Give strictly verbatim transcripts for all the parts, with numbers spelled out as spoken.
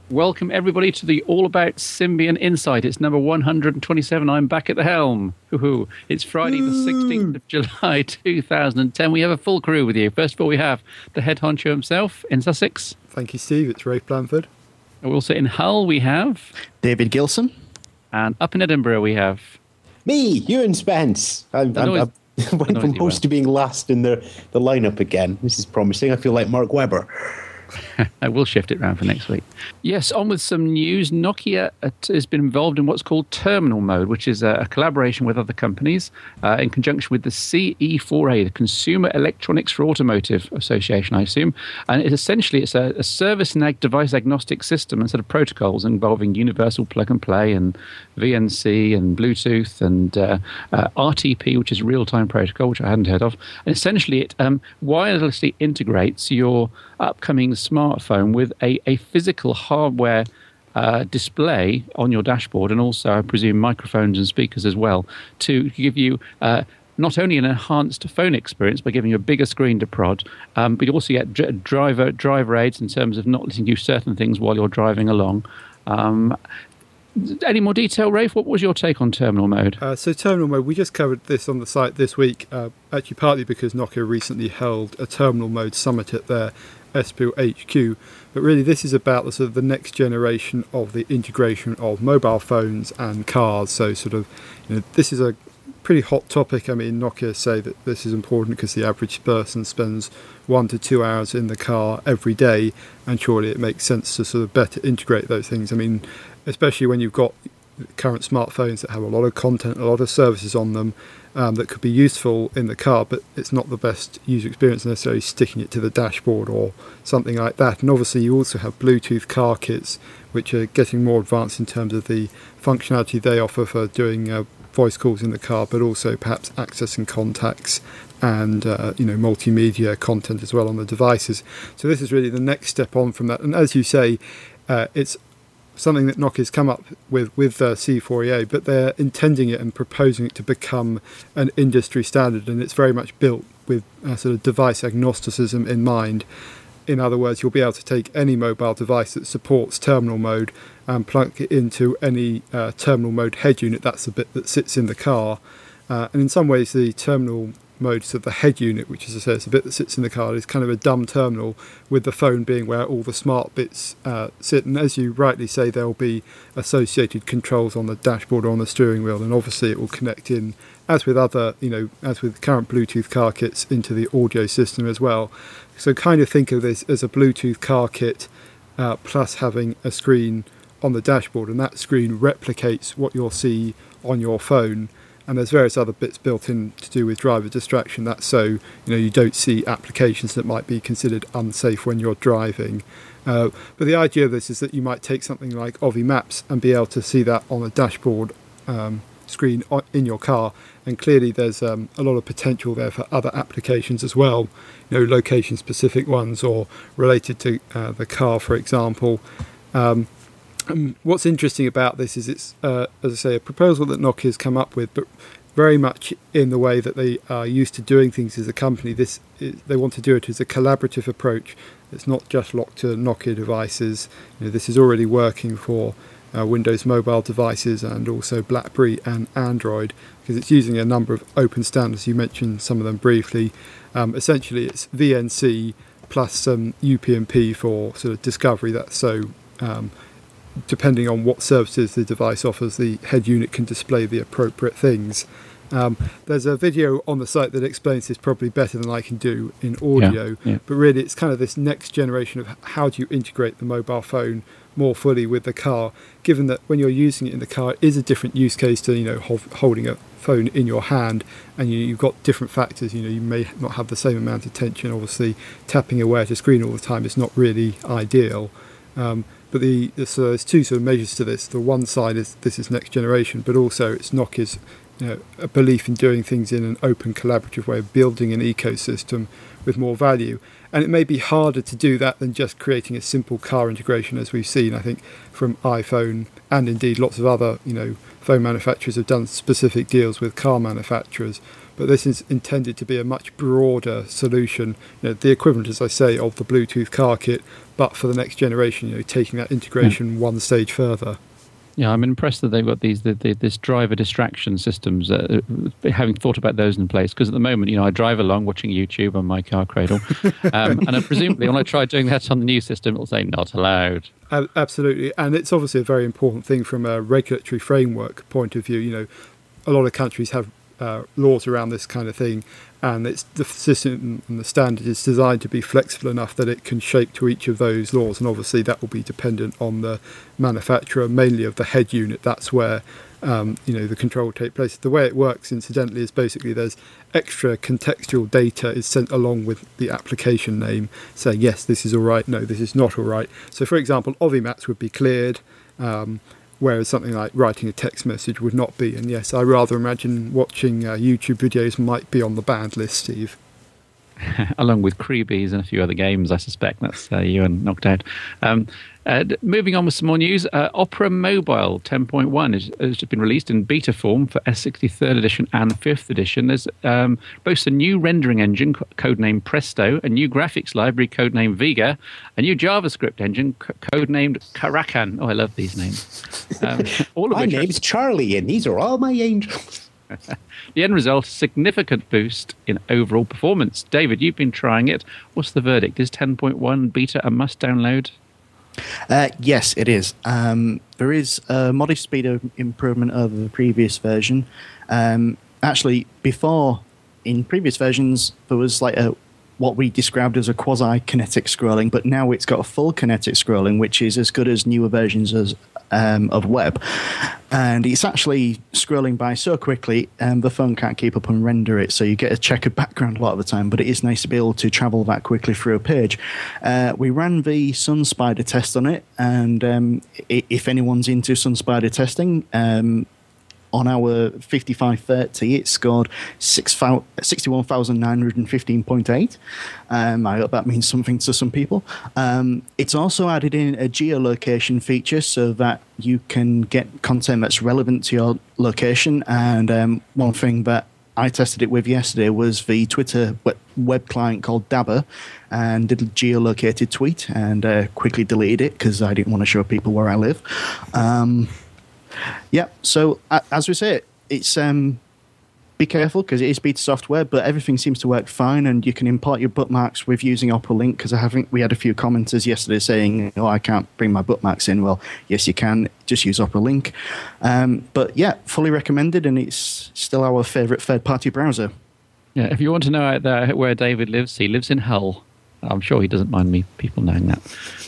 Welcome, everybody, to the All About Symbian Insight. It's number one hundred twenty-seven. I'm back at the helm. Hoo-hoo. It's Friday, the sixteenth of July, two thousand ten. We have a full crew with you. First of all, we have the head honcho himself in Sussex. Thank you, Steve. It's Rafe Blanford. And also in Hull, we have David Gilson. And up in Edinburgh, we have me, Ewan Spence. I'm, I'm, I'm, I went from host to being last in the, the lineup again. This is promising. I feel like Mark Webber. I will shift it around for next week. Yes, on with some news. Nokia has been involved in what's called terminal mode, which is a collaboration with other companies uh, in conjunction with the C E four A, the Consumer Electronics for Automotive Association, I assume. And it essentially it's a, a service and ag- device agnostic system and set of protocols involving universal plug and play and V N C and Bluetooth and uh, uh, R T P, which is real-time protocol, which I hadn't heard of. And essentially it um, wirelessly integrates your upcoming smartphone with a, a physical hardware uh, display on your dashboard, and also, I presume, microphones and speakers as well, to give you uh, not only an enhanced phone experience by giving you a bigger screen to prod, um, but you also get dr- driver driver aids in terms of not letting you do certain things while you're driving along. Um, Any more detail, Rafe? What was your take on terminal mode? Uh, so terminal mode, we just covered this on the site this week, uh, actually partly because Nokia recently held a terminal mode summit at their Espoo H Q, but really this is about the sort of the next generation of the integration of mobile phones and cars. So sort of, you know, this is a pretty hot topic. I mean, Nokia say that this is important because the average person spends one to two hours in the car every day, and surely it makes sense to sort of better integrate those things. I mean, especially when you've got current smartphones that have a lot of content, a lot of services on them um, that could be useful in the car, but it's not the best user experience necessarily sticking it to the dashboard or something like that. And obviously you also have Bluetooth car kits, which are getting more advanced in terms of the functionality they offer for doing uh, voice calls in the car, but also perhaps accessing contacts and uh, you know multimedia content as well on the devices. So this is really the next step on from that. And as you say, uh, it's something that Nokia's come up with with uh, C four A, but they're intending it and proposing it to become an industry standard, and it's very much built with uh, sort of device agnosticism in mind. In other words, you'll be able to take any mobile device that supports terminal mode and plug it into any uh, terminal mode head unit. That's the bit that sits in the car, uh, and in some ways the terminal mode, so the head unit, which as I say is the bit that sits in the car, is kind of a dumb terminal, with the phone being where all the smart bits uh, sit. And as you rightly say, there will be associated controls on the dashboard or on the steering wheel, and obviously it will connect in, as with other, you know, as with current Bluetooth car kits, into the audio system as well. So kind of think of this as a Bluetooth car kit uh, plus having a screen on the dashboard, and that screen replicates what you'll see on your phone. And there's various other bits built in to do with driver distraction. That's so you know you don't see applications that might be considered unsafe when you're driving. Uh, but the idea of this is that you might take something like Ovi Maps and be able to see that on a dashboard um, screen in your car. And clearly there's um, a lot of potential there for other applications as well. You know, location-specific ones or related to uh, the car, for example. Um, Um, what's interesting about this is it's, uh, as I say, a proposal that Nokia's come up with, but very much in the way that they are used to doing things as a company. This is, they want to do it as a collaborative approach. It's not just locked to Nokia devices. You know, this is already working for uh, Windows mobile devices and also BlackBerry and Android, because it's using a number of open standards. You mentioned some of them briefly. Um, essentially, it's V N C plus some U P n P for sort of discovery. That's so... Um, depending on what services the device offers, the head unit can display the appropriate things. Um, there's a video on the site that explains this probably better than I can do in audio, yeah, yeah. but really it's kind of this next generation of how do you integrate the mobile phone more fully with the car, given that when you're using it in the car, it is a different use case to, you know, ho- holding a phone in your hand, and you, you've got different factors. You know, you may not have the same amount of tension. Obviously, tapping away at a screen all the time is not really ideal. Um, But the, so there's two sort of measures to this. The one side is this is next generation, but also it's Nokia's you know, a belief in doing things in an open, collaborative way of building an ecosystem with more value. And it may be harder to do that than just creating a simple car integration, as we've seen, I think, from iPhone, and indeed lots of other you know phone manufacturers have done specific deals with car manufacturers. but this is intended to be a much broader solution, you know, the equivalent, as I say, of the Bluetooth car kit, but for the next generation, you know, taking that integration mm. one stage further. Yeah, I'm impressed that they've got these the, the, this driver distraction systems. Uh, having thought about those in place, because at the moment, you know, I drive along watching YouTube on my car cradle, um, and I presumably when I try doing that on the new system, it'll say not allowed. Uh, absolutely, and it's obviously a very important thing from a regulatory framework point of view. You know, a lot of countries have uh, laws around this kind of thing, and it's the system and the standard is designed to be flexible enough that it can shape to each of those laws, and obviously that will be dependent on the manufacturer, mainly of the head unit. That's where um, you know the control will take place. The way it works, incidentally, is basically there's extra contextual data is sent along with the application name, saying yes, this is all right, no, this is not all right. So, for example, Ovimax would be cleared. Um, Whereas something like writing a text message would not be. And yes, I rather imagine watching uh, YouTube videos might be on the banned list, Steve. Along with Creebies and a few other games, I suspect. That's uh, you and knocked out. Um, uh, moving on with some more news, uh, Opera Mobile ten point one has, has just been released in beta form for S sixty-third edition and fifth edition. There's um, boasts a new rendering engine, codenamed Presto, a new graphics library, codenamed Vega, a new JavaScript engine, c- codenamed Karakan. Oh, I love these names. Um, all of my name's are... Charlie, and these are all my angels. The end result, a significant boost in overall performance. David, you've been trying it. What's the verdict? Is ten point one beta a must download? Uh, yes, it is. Um, there is a modest speed improvement over the previous version. Um, actually, before, in previous versions, there was like a what we described as a quasi-kinetic scrolling, but now it's got a full kinetic scrolling, which is as good as newer versions as, um, of web. And it's actually scrolling by so quickly, and the phone can't keep up and render it, so you get a checkered background a lot of the time, but it is nice to be able to travel that quickly through a page. Uh, we ran the SunSpider test on it, and um, if anyone's into SunSpider testing, um, on our fifty-five thirty, it scored sixty-one thousand nine hundred fifteen point eight. Um, I hope that means something to some people. Um, it's also added in a geolocation feature so that you can get content that's relevant to your location. And um, one thing that I tested it with yesterday was the Twitter web client called Dabber, and did a geolocated tweet and uh, quickly deleted it because I didn't want to show people where I live. Um, Yeah, so uh, as we say, it's um, be careful because it is beta software, but everything seems to work fine, and you can import your bookmarks with using Opera Link. Because I haven't, we had a few commenters yesterday saying, "Oh, I can't bring my bookmarks in." Well, yes, you can. Just use Opera Link. Um, but yeah, fully recommended, and it's still our favourite third-party browser. Yeah, if you want to know out there where David lives, he lives in Hull. I'm sure he doesn't mind me people knowing that.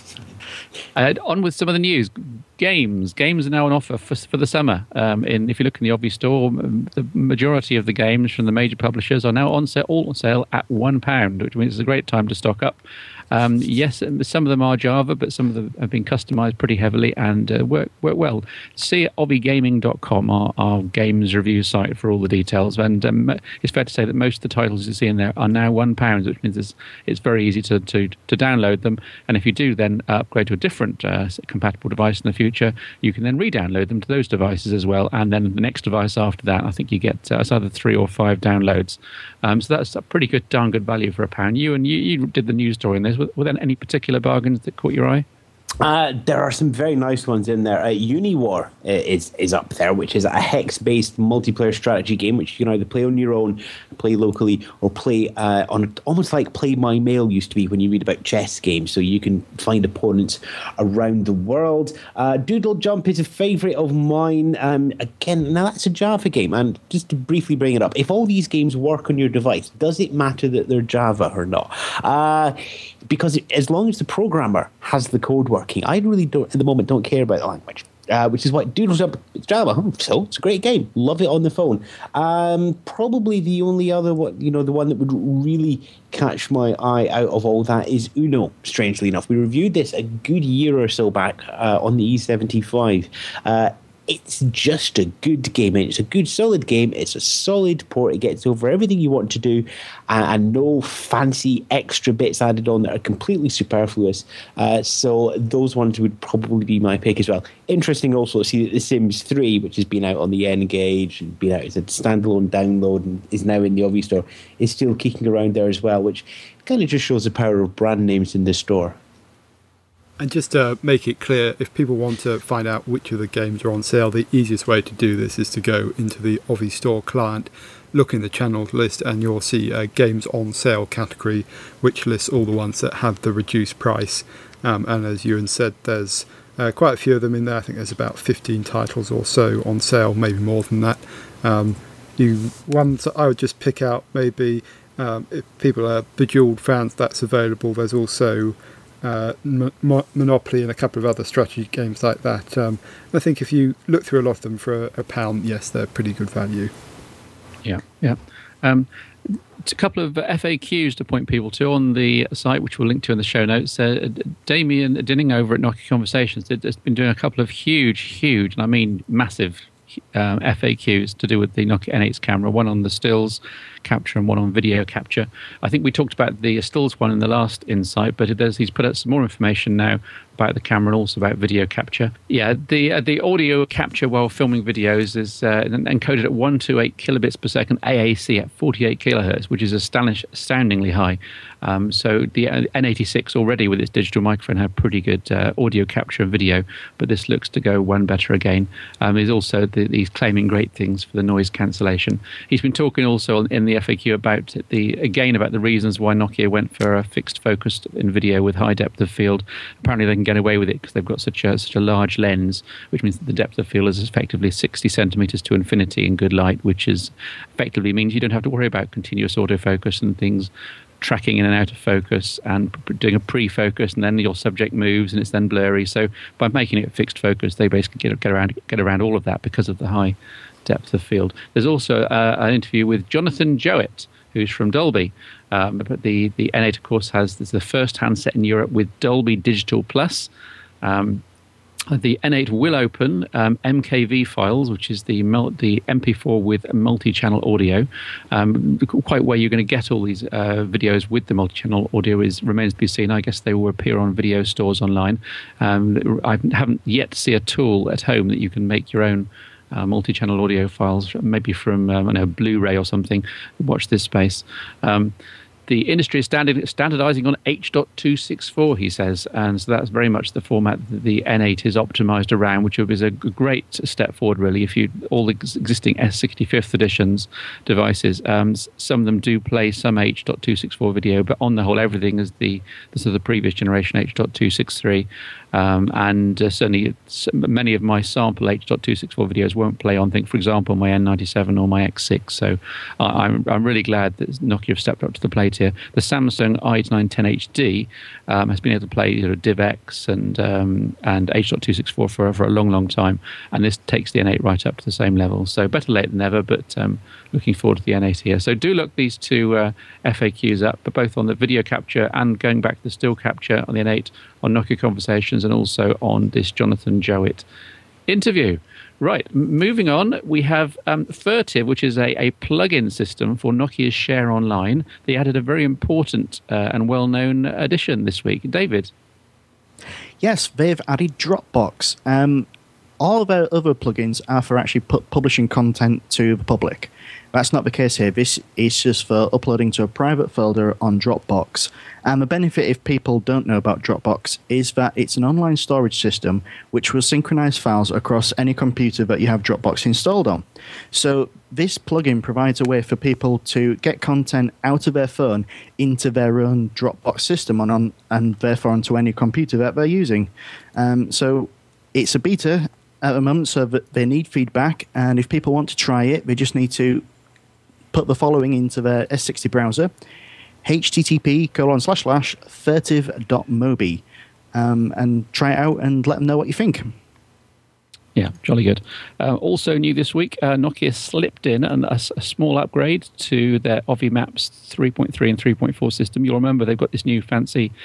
Uh, on with some of the news. Games. Games are now on offer for, for the summer. Um, in, if you look in the Obby store, the majority of the games from the major publishers are now on sale, all on sale at one pound, which means it's a great time to stock up. Um, yes, some of them are Java, but some of them have been customized pretty heavily and uh, work work well. See obby gaming dot com, our, our games review site, for all the details. And um, it's fair to say that most of the titles you see in there are now one pound, which means it's, it's very easy to, to, to download them. And if you do then uh, upgrade to a different uh, compatible device in the future, you can then re-download them to those devices as well. And then the next device after that, I think you get uh, it's either three or five downloads. Um, so that's a pretty good, darn good value for a pound. You and you, you did the news story on this. Were there any particular bargains that caught your eye? Uh, there are some very nice ones in there. Uh, Uniwar uh, is is up there, which is a hex-based multiplayer strategy game, which you can either play on your own, play locally, or play uh, on almost like Play My Mail used to be when you read about chess games. So you can find opponents around the world. Uh, Doodle Jump is a favourite of mine. Um, again, now that's a Java game, and just to briefly bring it up, if all these games work on your device, does it matter that they're Java or not? Uh, because as long as the programmer has the code working, I really don't, at the moment, don't care about the language. Uh, which is what Doodle Jump, it's Java, so it's a great game. Love it on the phone. Um, probably the only other one, you know, the one that would really catch my eye out of all that is Uno, strangely enough. We reviewed this a good year or so back uh, on the E seventy-five. Uh, it's just a good game. And it's a good, solid game. It's a solid port. It gets over everything you want to do, and, and no fancy extra bits added on that are completely superfluous. Uh, so those ones would probably be my pick as well. Interesting also to see that The Sims three, which has been out on the N-Gage and been out as a standalone download and is now in the Obby store, is still kicking around there as well, which kind of just shows the power of brand names in the store. And just to make it clear, if people want to find out which of the games are on sale, the easiest way to do this is to go into the Obby Store client, look in the channels list, and you'll see a games on sale category, which lists all the ones that have the reduced price. Um, and as Ewan said, there's uh, quite a few of them in there. I think there's about fifteen titles or so on sale, maybe more than that. Um, you ones that I would just pick out, maybe um, if people are Bejeweled fans, that's available. There's also Uh, Mo- Monopoly and a couple of other strategy games like that. Um, I think if you look through a lot of them for a, a pound, yes, they're pretty good value. Yeah, yeah. Um, it's a couple of F A Qs to point people to on the site, which we'll link to in the show notes. Uh, Damien Dinning over at Nokia Conversations has been doing a couple of huge, huge, and I mean massive, um, F A Qs to do with the Nokia N eight's camera, one on the stills capture and one on video capture. I think we talked about the stills one in the last Insight, but there's, he's put out some more information now about the camera and also about video capture. Yeah, the uh, the audio capture while filming videos is uh, encoded at one hundred twenty-eight kilobits per second A A C at forty-eight kilohertz, which is astonish, astoundingly high. Um, so the N eighty-six already with its digital microphone had pretty good uh, audio capture and video, but this looks to go one better again. Um, he's also the, he's claiming great things for the noise cancellation. He's been talking also in the F A Q about the again about the reasons why Nokia went for a fixed focus in video with high depth of field. Apparently they can get away with it because they've got such a such a large lens, which means that the depth of field is effectively sixty centimeters to infinity in good light, which is effectively means you don't have to worry about continuous autofocus and things tracking in and out of focus and doing a pre-focus, and then your subject moves and it's then blurry. So by making it a fixed focus, they basically get, get around get around all of that because of the high depth of field. There's also uh, an interview with Jonathan Jowett, who's from Dolby. Um, but the, the N eight, of course, has this is the first handset in Europe with Dolby Digital Plus. Um, the N eight will open um, M K V files, which is the mul- the M P four with multi-channel audio. Um, quite where you're going to get all these uh, videos with the multi-channel audio is remains to be seen. I guess they will appear on video stores online. Um, I haven't yet seen a tool at home that you can make your own Uh, multi-channel audio files, maybe from um, I don't know, Blu-ray or something. Watch this space. Um, the industry is standard, standardizing on H point two sixty-four, he says, and so that's very much the format that the N eight is optimized around, which is a great step forward, really. If you all the existing S sixty-fifth editions devices, um, some of them do play some H point two sixty-four video, but on the whole, everything is the this is the previous generation H point two sixty-three. Um, and uh, certainly many of my sample H point two sixty-four videos won't play on, think, for example, my N ninety-seven or my X six. So uh, I'm I'm really glad that Nokia have stepped up to the plate here. The Samsung I nine ten H D um, has been able to play you know, DivX and um, and H point two sixty-four for for a long, long time, and this takes the N eight right up to the same level. So better late than never, but um, looking forward to the N eight here. So do look these two uh, F A Qs up, but both on the video capture and going back to the still capture on the N eight, on Nokia Conversations, and also on this Jonathan Jowett interview. Right, moving on, we have um, Furtive, which is a, a plug-in system for Nokia's Share Online. They added a very important uh, and well-known addition this week. David? Yes, they've added Dropbox. Um, all of our other plugins are for actually pu- publishing content to the public. That's not the case here. This is just for uploading to a private folder on Dropbox. And the benefit, if people don't know about Dropbox, is that it's an online storage system which will synchronize files across any computer that you have Dropbox installed on. So this plugin provides a way for people to get content out of their phone into their own Dropbox system and, on, and therefore onto any computer that they're using. Um, so it's a beta at the moment, so that they need feedback. And if people want to try it, they just need to put the following into their S sixty browser, http colon slash slash furtive.mobi, um, and try it out and let them know what you think. Yeah, jolly good. Uh, also new this week, uh, Nokia slipped in an, a, a small upgrade to their Ovi Maps three point three and three point four system. You'll remember they've got this new fancy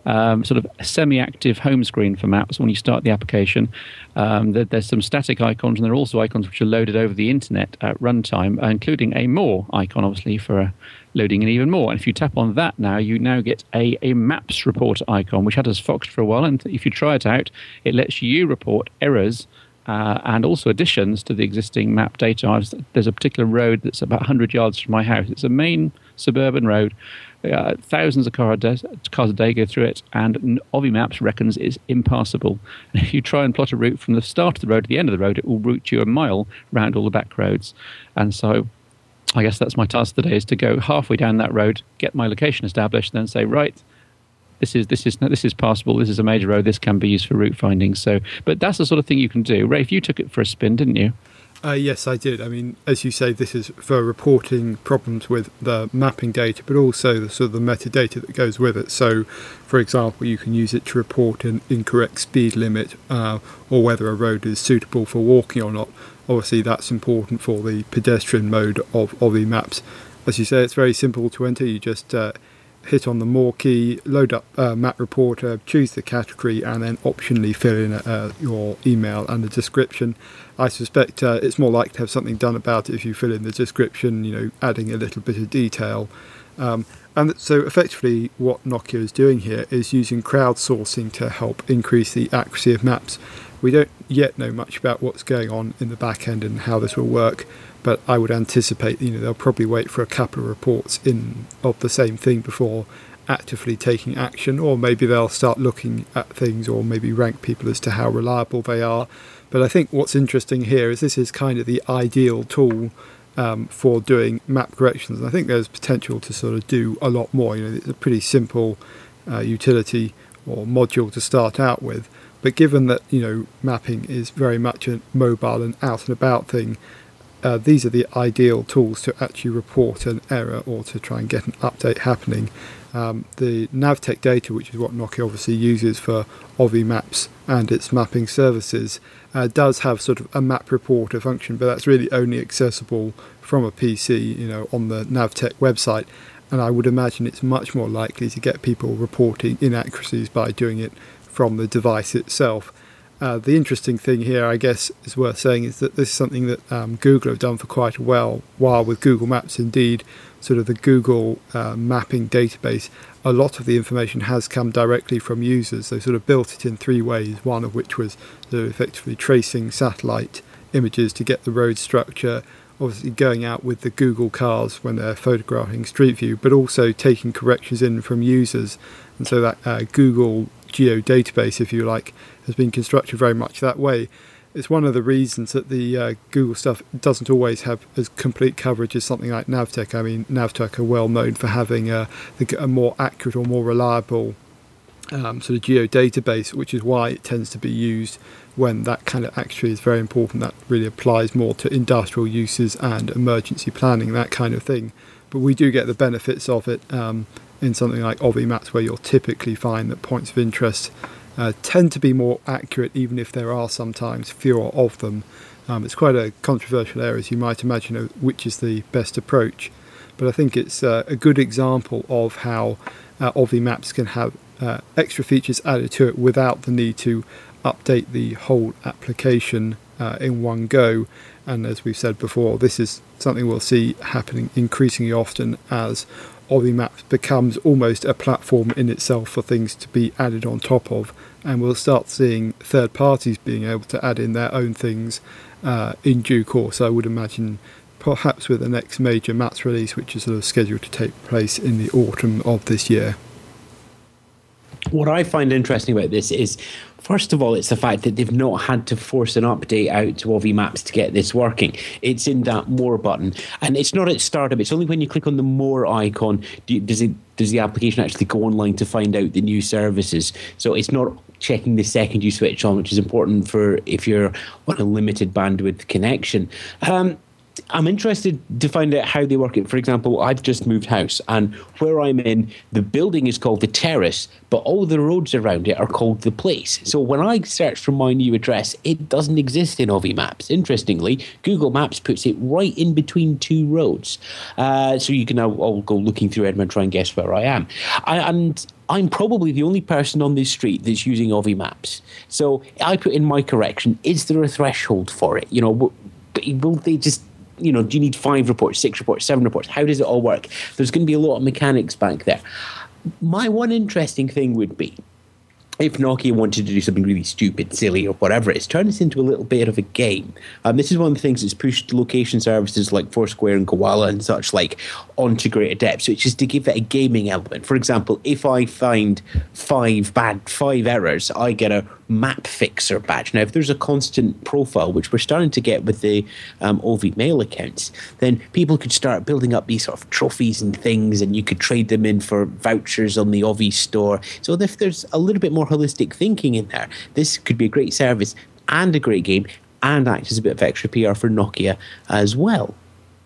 um, sort of semi-active home screen for maps when you start the application. Um, there, there's some static icons, and there are also icons which are loaded over the internet at runtime, uh, including a more icon, obviously, for uh, loading in even more. And if you tap on that now, you now get a, a maps report icon, which had us foxed for a while. And if you try it out, it lets you report errors Uh, and also additions to the existing map data. There's a particular road that's about one hundred yards from my house. It's a main suburban road. Uh, thousands of car a day, cars a day go through it, and Ovi Maps reckons it's impassable. And if you try and plot a route from the start of the road to the end of the road, it will route you a mile around all the back roads. And so I guess that's my task today, is to go halfway down that road, get my location established, then say, right, This is this is this is passable. This is a major road. This can be used for route finding. So, but that's the sort of thing you can do. Rafe, you took it for a spin, didn't you? Uh, yes, I did. I mean, as you say, this is for reporting problems with the mapping data, but also the sort of the metadata that goes with it. So, for example, you can use it to report an incorrect speed limit uh, or whether a road is suitable for walking or not. Obviously, that's important for the pedestrian mode of Ovi Maps. As you say, it's very simple to enter. You just uh, hit on the more key, load up uh, Map Reporter, choose the category, and then optionally fill in uh, your email and the description. I suspect uh, it's more likely to have something done about it if you fill in the description, you know, adding a little bit of detail. Um, and so effectively what Nokia is doing here is using crowdsourcing to help increase the accuracy of maps. We don't yet know much about what's going on in the back end and how this will work, but I would anticipate, you know, they'll probably wait for a couple of reports in of the same thing before actively taking action, or maybe they'll start looking at things or maybe rank people as to how reliable they are. But I think what's interesting here is this is kind of the ideal tool um, for doing map corrections. And I think there's potential to sort of do a lot more. You know, it's a pretty simple uh, utility or module to start out with. But given that, you know, mapping is very much a mobile and out and about thing, uh, these are the ideal tools to actually report an error or to try and get an update happening. Um, the Navtec data, which is what Nokia obviously uses for Ovi Maps and its mapping services, uh, does have sort of a map reporter function, but that's really only accessible from a P C, you know, on the Navtec website. And I would imagine it's much more likely to get people reporting inaccuracies by doing it from the device itself. Uh, the interesting thing here, I guess, is worth saying is that this is something that um, Google have done for quite a while, while with Google Maps, indeed, sort of the Google uh, mapping database, a lot of the information has come directly from users. They sort of built it in three ways, one of which was sort of effectively tracing satellite images to get the road structure, obviously going out with the Google cars when they're photographing Street View, but also taking corrections in from users. And so that uh, Google Geo database, if you like, has been constructed very much that way. It's one of the reasons that the uh, Google stuff doesn't always have as complete coverage as something like Navtec. I mean, Navtec are well known for having a, a more accurate or more reliable um, sort of geo database, which is why it tends to be used when that kind of accuracy is very important. That really applies more to industrial uses and emergency planning, that kind of thing. But we do get the benefits of it um, in something like Ovi Maps, where you'll typically find that points of interest uh, tend to be more accurate, even if there are sometimes fewer of them. Um, it's quite a controversial area, as you might imagine, of which is the best approach. But I think it's uh, a good example of how uh, Ovi Maps can have uh, extra features added to it without the need to update the whole application uh, in one go. And as we've said before, this is something we'll see happening increasingly often as Ovi Maps becomes almost a platform in itself for things to be added on top of, and we'll start seeing third parties being able to add in their own things uh, in due course. I would imagine perhaps with the next major Maps release, which is sort of scheduled to take place in the autumn of this year. What I find interesting about this is, first of all, it's the fact that they've not had to force an update out to Ovi Maps to get this working. It's in that More button. And it's not at startup. It's only when you click on the More icon do you, does it does the application actually go online to find out the new services. So it's not checking the second you switch on, which is important for if you're on a limited bandwidth connection. Um, I'm interested to find out how they work it. For example, I've just moved house, and where I'm in, the building is called the Terrace, but all the roads around it are called the Place. So when I search for my new address, it doesn't exist in Ovi Maps. Interestingly, Google Maps puts it right in between two roads. Uh, so you can now all go looking through Edinburgh and try and guess where I am. I, and I'm probably the only person on this street that's using Ovi Maps. So I put in my correction. Is there a threshold for it? You know, will they just, you know, do you need five reports, six reports, seven reports? How does it all work? There's going to be a lot of mechanics back there. My one interesting thing would be, if Nokia wanted to do something really stupid, silly, or whatever it is, turn this into a little bit of a game. Um, this is one of the things that's pushed location services like Foursquare and Koala and such like onto greater depths, which is to give it a gaming element. For example, if I find five bad, five errors, I get a map fixer badge. Now, if there's a constant profile, which we're starting to get with the um, Ovi mail accounts, then people could start building up these sort of trophies and things, and you could trade them in for vouchers on the Ovi store. So if there's a little bit more holistic thinking in there, this could be a great service and a great game, and act as a bit of extra P R for Nokia as well.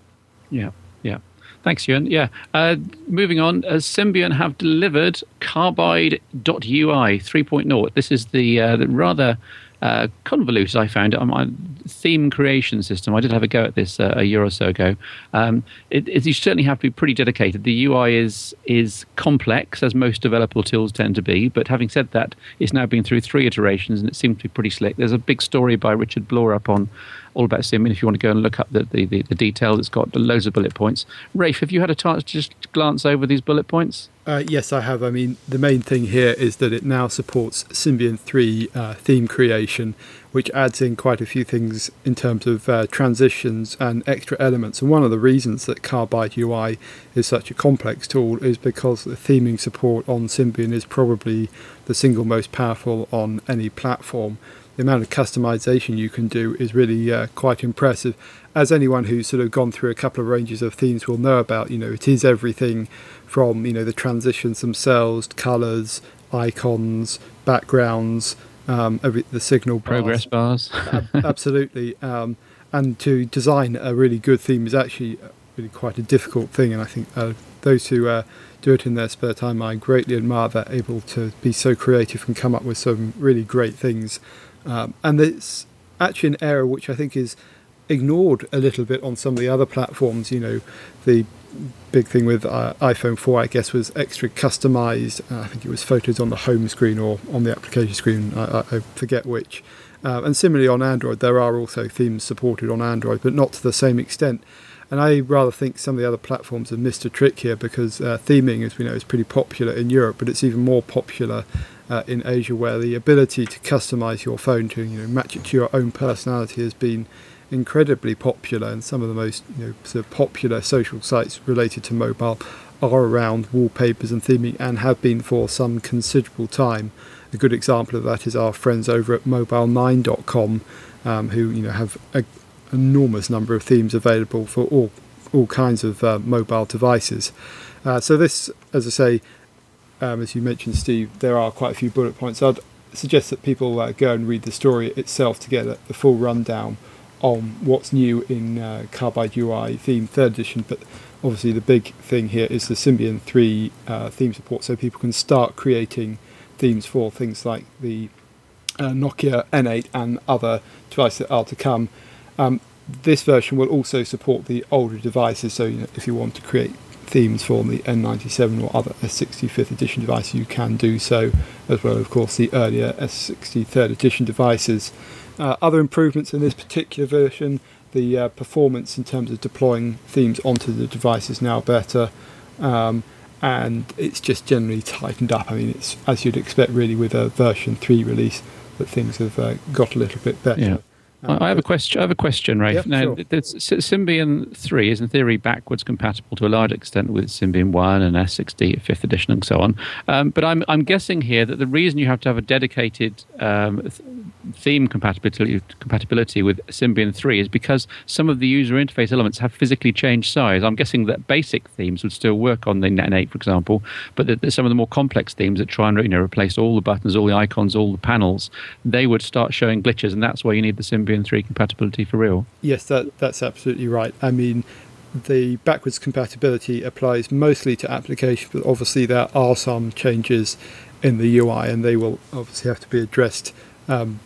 Yeah, yeah. Thanks, Ewan. Yeah. Uh, moving on, uh, Symbian have delivered Carbide dot U I three point oh. This is the, uh, the rather uh, convoluted, I found it, on my theme creation system. I did have a go at this uh, a year or so ago. Um, it, it, you certainly have to be pretty dedicated. The U I is is complex, as most developable tools tend to be, but having said that, it's now been through three iterations and it seems to be pretty slick. There's a big story by Richard Bloor up on All About Symbian if you want to go and look up the, the, the, the detail. It's got loads of bullet points. Rafe, have you had a chance to just glance over these bullet points? Uh, yes, I have. I mean, the main thing here is that it now supports Symbian three uh, theme creation, which adds in quite a few things in terms of uh, transitions and extra elements. And one of the reasons that Carbide U I is such a complex tool is because the theming support on Symbian is probably the single most powerful on any platform. The amount of customization you can do is really uh, quite impressive. As anyone who's sort of gone through a couple of ranges of themes will know about, you know, it is everything from, you know, the transitions themselves, colours, icons, backgrounds, um, every, the signal bars. Progress bars. Ab- absolutely. Um, and to design a really good theme is actually really quite a difficult thing. And I think uh, those who uh, do it in their spare time, I greatly admire that, able to be so creative and come up with some really great things. Um, and it's actually an area which I think is ignored a little bit on some of the other platforms. You know, the big thing with uh, iPhone four, I guess, was extra customized. Uh, I think it was photos on the home screen or on the application screen. I, I forget which. Uh, and similarly on Android, there are also themes supported on Android, but not to the same extent. And I rather think some of the other platforms have missed a trick here, because uh, theming, as we know, is pretty popular in Europe, but it's even more popular uh, in Asia, where the ability to customize your phone to, you know, match it to your own personality has been incredibly popular. And some of the most, you know, sort of popular social sites related to mobile are around wallpapers and theming, and have been for some considerable time. A good example of that is our friends over at mobile nine dot com, um, who, you know, have an enormous number of themes available for all all kinds of uh, mobile devices. Uh, so this, as I say, um, as you mentioned, Steve, there are quite a few bullet points. I'd suggest that people uh, go and read the story itself to get a, the full rundown on what's new in uh, Carbide U I theme third edition. But obviously the big thing here is the Symbian three uh, theme support, so people can start creating themes for things like the uh, Nokia N eight and other devices that are to come. Um, this version will also support the older devices, so, you know, if you want to create themes for the N ninety-seven or other S sixty-fifth edition devices, you can do so, as well, of course, the earlier S sixty-third edition devices. Uh, other improvements in this particular version, the uh, performance in terms of deploying themes onto the device is now better, um, and it's just generally tightened up. I mean, it's as you'd expect, really, with a version three release, that things have uh, got a little bit better. Yeah. Um, I have a question. I have a question, Rafe. Yep, now, sure. Symbian three is in theory backwards compatible to a large extent with Symbian one and S sixty, fifth edition, and so on. Um, but I'm I'm guessing here that the reason you have to have a dedicated um, th- theme compatibility compatibility with Symbian three is because some of the user interface elements have physically changed size. I'm guessing that basic themes would still work on the N eight, for example, but that there's some of the more complex themes that try and, you know, replace all the buttons, all the icons, all the panels, they would start showing glitches, and that's why you need the Symbian three compatibility for real. Yes, that that's absolutely right. I mean, the backwards compatibility applies mostly to applications, but obviously there are some changes in the U I, and they will obviously have to be addressed um,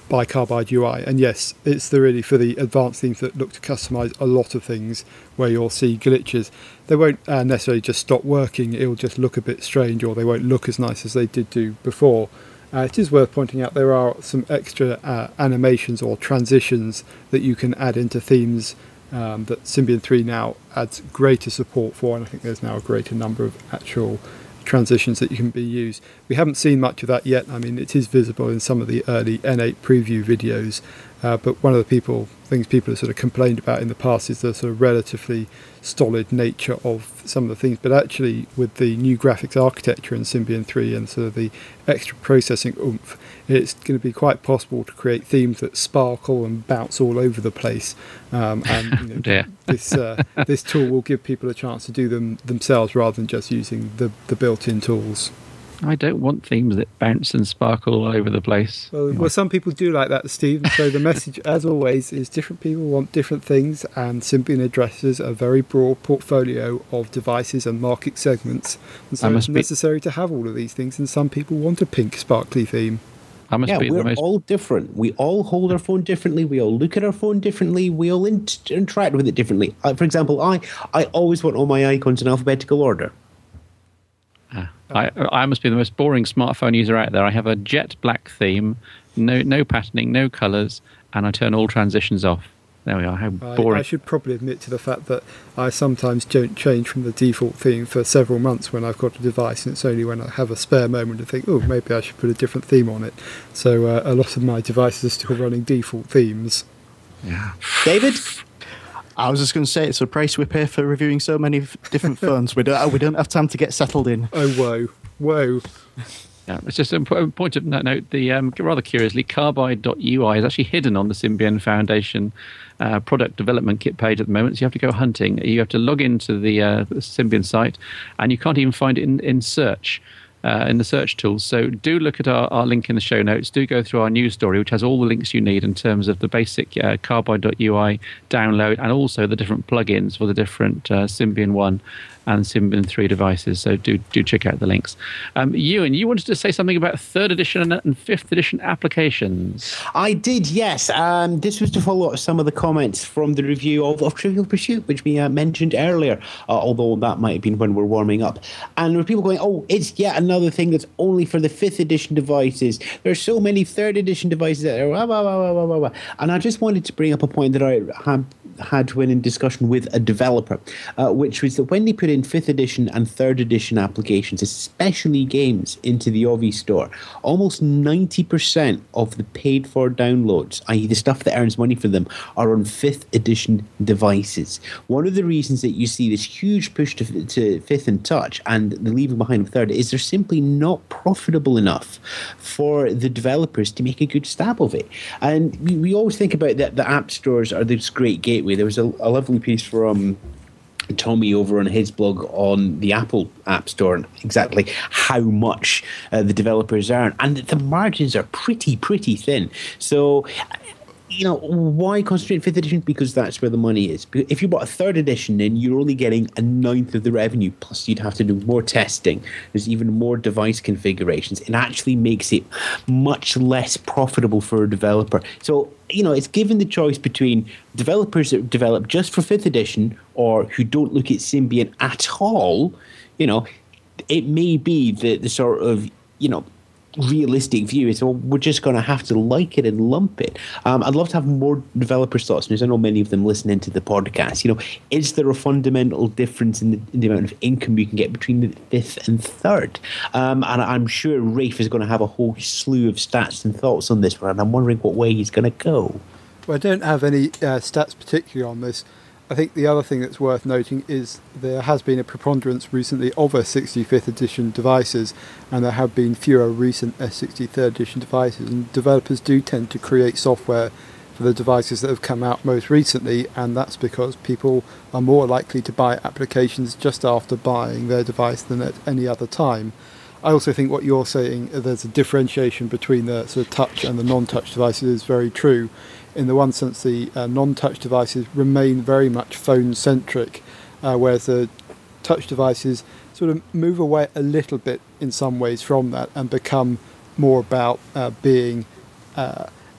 by Carbide U I. And yes, it's the really for the advanced themes that look to customize a lot of things where you'll see glitches. They won't uh, necessarily just stop working, it'll just look a bit strange, or they won't look as nice as they did do before. Uh, it is worth pointing out there are some extra uh, animations or transitions that you can add into themes um, that Symbian three now adds greater support for, and I think there's now a greater number of actual transitions that you can be used. We haven't seen much of that yet. I mean, it is visible in some of the early N eight preview videos, uh, but one of the people things people have sort of complained about in the past is the sort of relatively stolid nature of some of the things. But actually, with the new graphics architecture in Symbian three and sort of the extra processing oomph, it's going to be quite possible to create themes that sparkle and bounce all over the place. Um, and you know, this uh, this tool will give people a chance to do them themselves rather than just using the, the built-in tools. I don't want themes that bounce and sparkle all over the place. Well, well, some people do like that, Steve. So the message, as always, is different people want different things, and Symbian addresses a very broad portfolio of devices and market segments. And so it's necessary to have all of these things, and some people want a pink, sparkly theme. I must yeah, be we're the most... all different. We all hold our phone differently. We all look at our phone differently. We all int- interact with it differently. Uh, for example, I, I always want all my icons in alphabetical order. I, I must be the most boring smartphone user out there. I have a jet black theme, no no patterning, no colours, and I turn all transitions off. There we are, how boring. I, I should probably admit to the fact that I sometimes don't change from the default theme for several months when I've got a device, and it's only when I have a spare moment to think, oh, maybe I should put a different theme on it. So uh, a lot of my devices are still running default themes. Yeah. David? I was just going to say, it's a price we pay for reviewing so many f- different phones. We don't, we don't have time to get settled in. Oh, whoa. Whoa. Yeah, it's just a point of note. The um, rather curiously, Carbide dot U I is actually hidden on the Symbian Foundation uh, product development kit page at the moment. So you have to go hunting. You have to log into the, uh, the Symbian site, and you can't even find it in, in search. Uh, in the search tools. So do look at our, our link in the show notes. Do go through our news story, which has all the links you need in terms of the basic uh, Carbide dot U I download, and also the different plugins for the different uh, Symbian one and Symbian three devices. So do do check out the links. Um, Ewan, you wanted to say something about third edition and fifth edition applications. I did, yes. Um, this was to follow up some of the comments from the review of, of Trivial Pursuit, which we uh, mentioned earlier, uh, although that might have been when we're warming up. And there were people going, oh, it's yet another thing that's only for the fifth edition devices. There's so many third edition devices out there. Blah, blah, blah, blah, blah, blah. And I just wanted to bring up a point that I had had when in discussion with a developer, uh, which was that when they put in fifth edition and third edition applications, especially games, into the Ovi store, almost ninety percent of the paid for downloads, that is the stuff that earns money for them, are on fifth edition devices. One of the reasons that you see this huge push to, to fifth and touch and the leaving behind of third is they're simply not profitable enough for the developers to make a good stab of it. And we, we always think about that the app stores are this great gateway. There was a, a lovely piece from Tommy over on his blog on the Apple App Store and exactly how much uh, the developers earn. And the margins are pretty, pretty thin. So, you know, why concentrate on fifth edition? Because that's where the money is. If you bought a third edition, then you're only getting a ninth of the revenue, plus you'd have to do more testing. There's even more device configurations. It actually makes it much less profitable for a developer. So, you know, it's given the choice between developers that develop just for fifth edition or who don't look at Symbian at all. You know, it may be the, the sort of, you know, realistic view is, well, we're just going to have to like it and lump it. Um, I'd love to have more developers' thoughts, because I know many of them listening to the podcast. You know, is there a fundamental difference in the, in the amount of income you can get between the fifth and third? Um, and I'm sure Rafe is going to have a whole slew of stats and thoughts on this one, and I'm wondering what way he's going to go. Well, I don't have any uh, stats particularly on this. I think the other thing that's worth noting is there has been a preponderance recently of S sixty-fifth edition devices, and there have been fewer recent S sixty-third edition devices, and developers do tend to create software for the devices that have come out most recently, and that's because people are more likely to buy applications just after buying their device than at any other time. I also think what you're saying, there's a differentiation between the sort of touch and the non-touch devices, is very true. In the one sense, the uh, non-touch devices remain very much phone-centric, uh, whereas the touch devices sort of move away a little bit in some ways from that and become more about uh, being uh,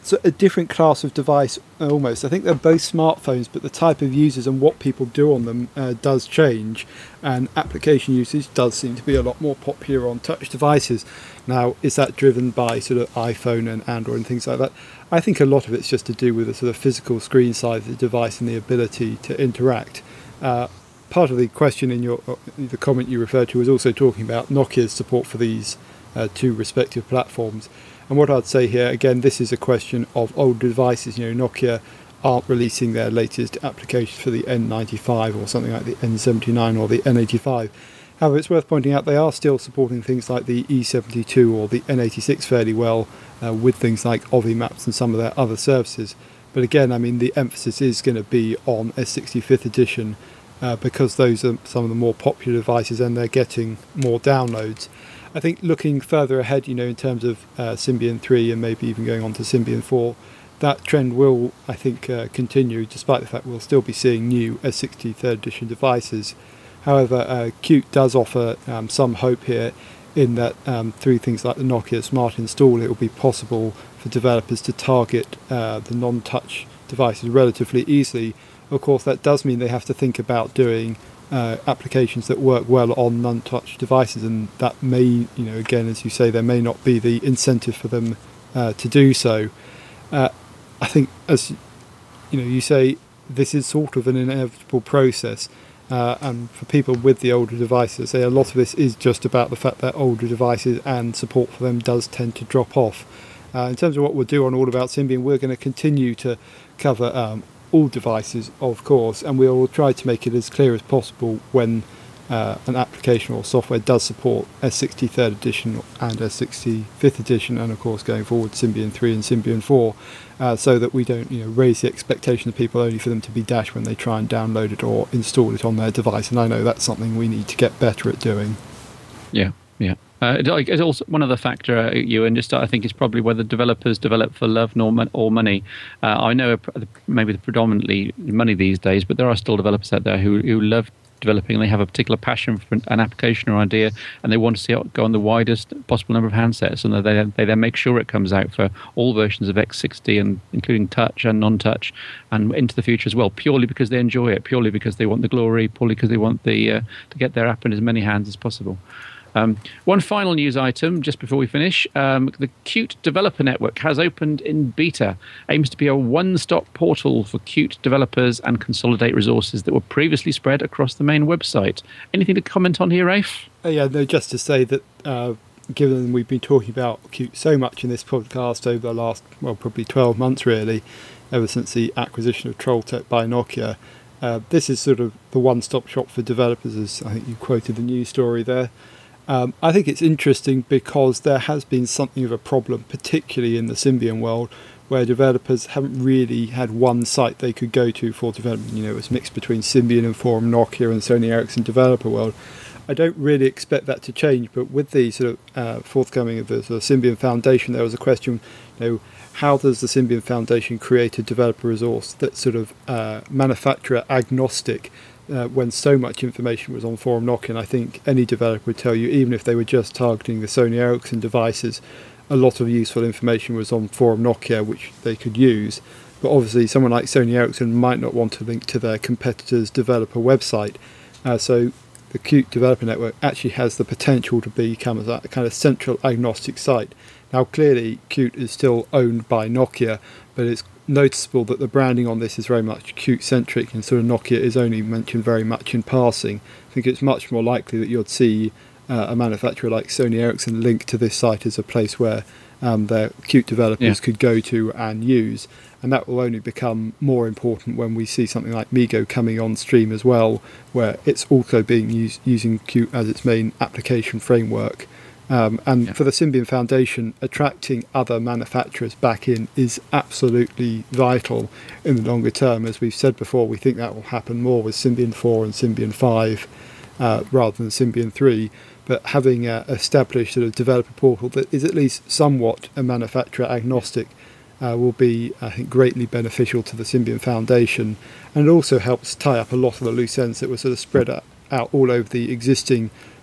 so a different class of device almost. I think they're both smartphones, but the type of users and what people do on them uh, does change, and application usage does seem to be a lot more popular on touch devices. Now, is that driven by sort of iPhone and Android and things like that? I think a lot of it's just to do with the sort of physical screen size of the device and the ability to interact. Uh, part of the question in your the comment you referred to was also talking about Nokia's support for these uh, two respective platforms. And what I'd say here, again, this is a question of older devices. You know, Nokia aren't releasing their latest applications for the N ninety-five or something like the N seventy-nine or the N eighty-five. However, it's worth pointing out they are still supporting things like the E seventy-two or the N eighty-six fairly well uh, with things like Ovi Maps and some of their other services. But again, I mean, the emphasis is going to be on S sixty-fifth edition uh, because those are some of the more popular devices and they're getting more downloads. I think looking further ahead, you know, in terms of uh, Symbian three and maybe even going on to Symbian four, that trend will, I think, uh, continue, despite the fact we'll still be seeing new S sixty-third edition devices. However, uh, Qt does offer um, some hope here in that um, through things like the Nokia Smart Install, it will be possible for developers to target uh, the non-touch devices relatively easily. Of course, that does mean they have to think about doing Uh, applications that work well on non-touch devices, and that may, you know, again, as you say, there may not be the incentive for them uh, to do so. Uh, I think, as you know, you say, this is sort of an inevitable process, uh, and for people with the older devices, say a lot of this is just about the fact that older devices and support for them does tend to drop off. Uh, in terms of what we'll do on All About Symbian, we're going to continue to cover um, all devices, of course, and we will try to make it as clear as possible when uh, an application or software does support S sixty-third edition and S sixty-fifth edition, and of course going forward Symbian three and Symbian four, uh, so that we don't, you know, raise the expectation of people only for them to be dashed when they try and download it or install it on their device. And I know that's something we need to get better at doing. Yeah, yeah. Uh, it- it's also one other factor, uh, Ewan, just I think is probably whether developers develop for love nor mon- or money. Uh, I know maybe predominantly money these days, but there are still developers out there who, who love developing and they have a particular passion for an application or idea and they want to see it go on the widest possible number of handsets, and they, they then make sure it comes out for all versions of X sixty, and including touch and non-touch and into the future as well, purely because they enjoy it, purely because they want the glory, purely because they want the uh, to get their app in as many hands as possible. Um, one final news item just before we finish. Um, the Qt Developer Network has opened in beta, aims to be a one-stop portal for Qt developers and consolidate resources that were previously spread across the main website. Anything to comment on here, Rafe? Uh, yeah, no, just to say that uh, given we've been talking about Qt so much in this podcast over the last, well, probably twelve months really, ever since the acquisition of Trolltech by Nokia, uh, this is sort of the one-stop shop for developers, as I think you quoted the news story there. Um, I think it's interesting because there has been something of a problem, particularly in the Symbian world, where developers haven't really had one site they could go to for development. You know, it was mixed between Symbian and Forum Nokia and Sony Ericsson developer world. I don't really expect that to change, but with the sort of uh, forthcoming of the sort of Symbian Foundation, there was a question, you know, how does the Symbian Foundation create a developer resource that's sort of uh, manufacturer agnostic? Uh, when so much information was on Forum Nokia, and I think any developer would tell you, even if they were just targeting the Sony Ericsson devices, a lot of useful information was on Forum Nokia which they could use. But obviously someone like Sony Ericsson might not want to link to their competitor's developer website. Uh, so the Qt Developer Network actually has the potential to become a kind of central agnostic site. Now clearly Qt is still owned by Nokia, but it's noticeable that the branding on this is very much Qt-centric, and sort of Nokia is only mentioned very much in passing. I think it's much more likely that you'd see uh, a manufacturer like Sony Ericsson link to this site as a place where um, their Qt developers yeah. could go to and use, and that will only become more important when we see something like MeeGo coming on stream as well, where it's also being used using Qt as its main application framework. Um, and yeah. for the Symbian Foundation, attracting other manufacturers back in is absolutely vital in the longer term. As we've said before, we think that will happen more with Symbian four and Symbian five uh, rather than Symbian three. But having uh, established sort of developer portal that is at least somewhat a manufacturer agnostic uh, will be, I think, greatly beneficial to the Symbian Foundation, and it also helps tie up a lot of the loose ends that were sort of spread out, out all over the existing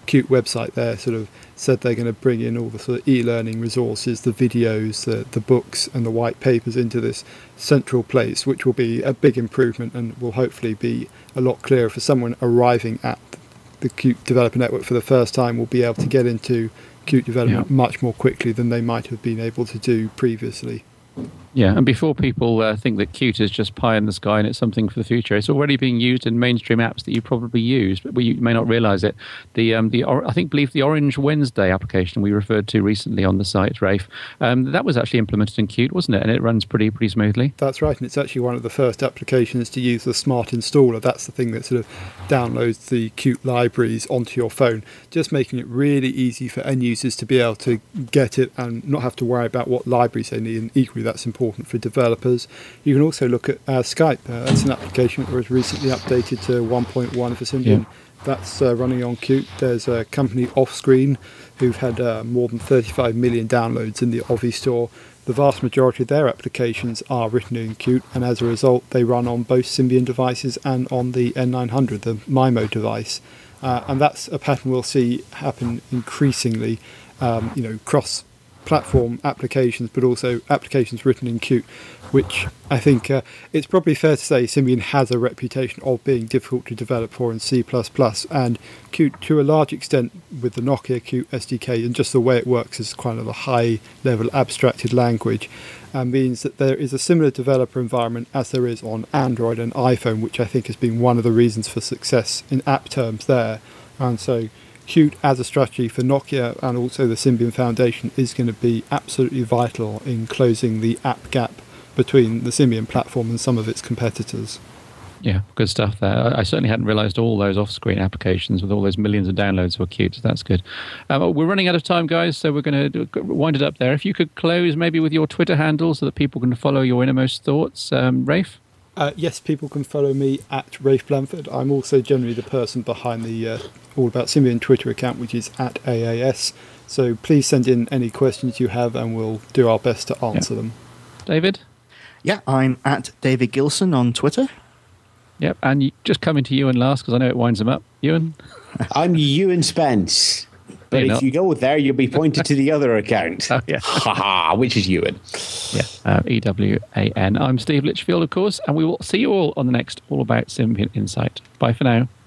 Qt website there sort of said they're going to bring in all the sort of e-learning resources, the videos, the, the books and the white papers into this central place, which will be a big improvement and will hopefully be a lot clearer for someone arriving at the Qt Developer Network for the first time. Will be able to get into Qt development yeah. much more quickly than they might have been able to do previously. Yeah, and before people uh, think that Qt is just pie in the sky and it's something for the future, it's already being used in mainstream apps that you probably use, but you may not realize it. The um, the I think believe the Orange Wednesday application we referred to recently on the site, Rafe, um, that was actually implemented in Qt, wasn't it? And it runs pretty pretty smoothly. That's right, and it's actually one of the first applications to use the Smart Installer. That's the thing that sort of downloads the Qt libraries onto your phone, just making it really easy for end users to be able to get it and not have to worry about what libraries they need. And equally, that's important for developers. You can also look at uh, Skype. Uh, that's an application that was recently updated to one point one for Symbian. Yeah. That's uh, running on Qt. There's a company, Offscreen, who've had uh, more than thirty-five million downloads in the Ovi store. The vast majority of their applications are written in Qt, and as a result, they run on both Symbian devices and on the N nine hundred, the MIMO device. Uh, and that's a pattern we'll see happen increasingly, um, you know, cross platform applications, but also applications written in Qt, which I think uh, it's probably fair to say Symbian has a reputation of being difficult to develop for in C plus plus, and Qt to a large extent with the Nokia Qt S D K and just the way it works as kind of a high level abstracted language uh, means that there is a similar developer environment as there is on Android and iPhone, which I think has been one of the reasons for success in app terms there. And so Qt as a strategy for Nokia and also the Symbian Foundation is going to be absolutely vital in closing the app gap between the Symbian platform and some of its competitors. Yeah, good stuff there. I certainly hadn't realised all those off-screen applications with all those millions of downloads were Qt, so that's good. Um, we're running out of time, guys, so we're going to wind it up there. If you could close maybe with your Twitter handle so that people can follow your innermost thoughts. Um, Rafe? Uh, yes, people can follow me at Rafe Blanford. I'm also generally the person behind the uh, All About Symbian Twitter account, which is at A A S. So please send in any questions you have and we'll do our best to answer yeah. them. David? Yeah, I'm at David Gilson on Twitter. Yep, and just coming to Ewan last because I know it winds them up. Ewan? I'm Ewan Spence. But if not. You go there, you'll be pointed to the other account. Oh, yeah. Ha ha, which is Ewan. Yeah, uh, E W A N. I'm Steve Litchfield, of course, and we will see you all on the next All About Symbian Insight. Bye for now.